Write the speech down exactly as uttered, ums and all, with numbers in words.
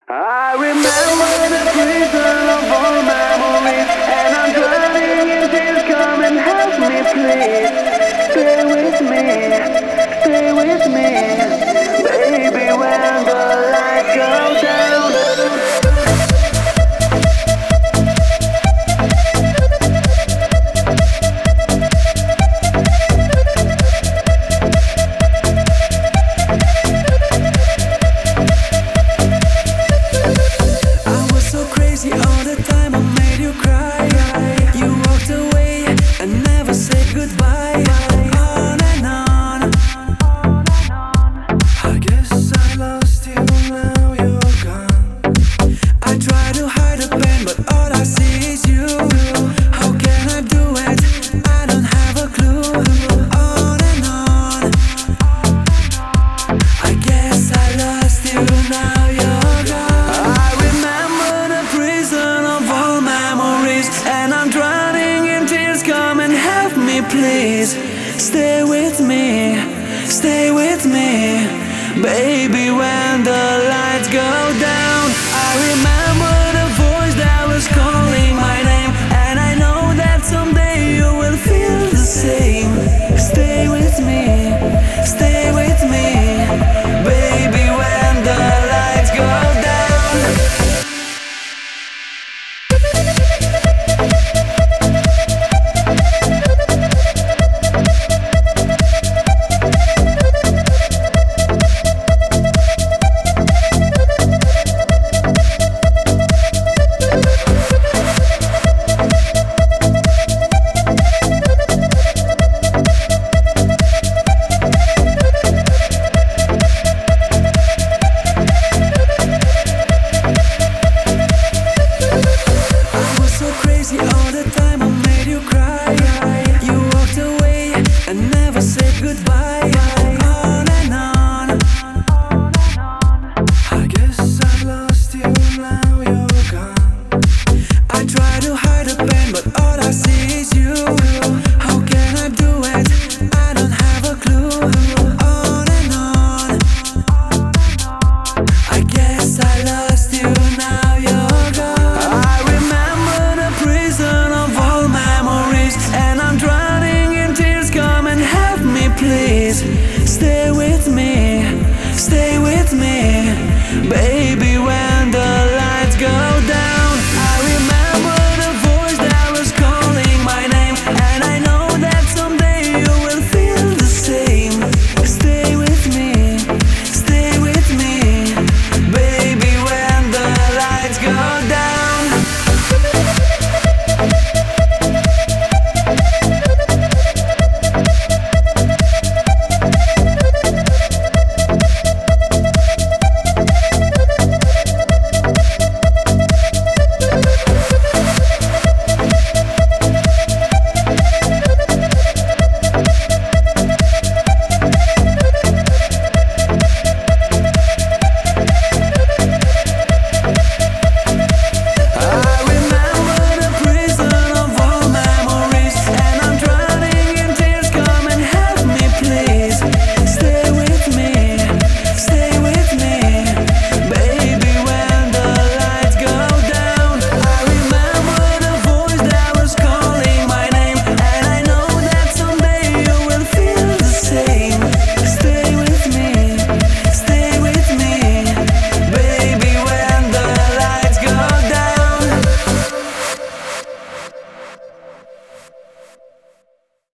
I remember the prison of all memories, and I'm drowning in tears. Come and help me, please. Stay with me, stay with me, baby. When the lights go down. All the time I made you cry. You walked away and never said goodbye. On and on. I guess I lost you, now you're gone. I try to hide the pain, but all I see is you. How can I do it? I don't have a clue. On and on. I guess I lost you, now you're gone. And I'm drowning in tears. Come and help me, please. Stay with me, stay with me, baby. When the lights go down, I remember the voice that was calling my name, and I know that someday you will feel the same. Stay with me, stay with me, baby. When the lights go down. All the time I made you cry. You walked away and never said goodbye. On and on. I guess I lost you, now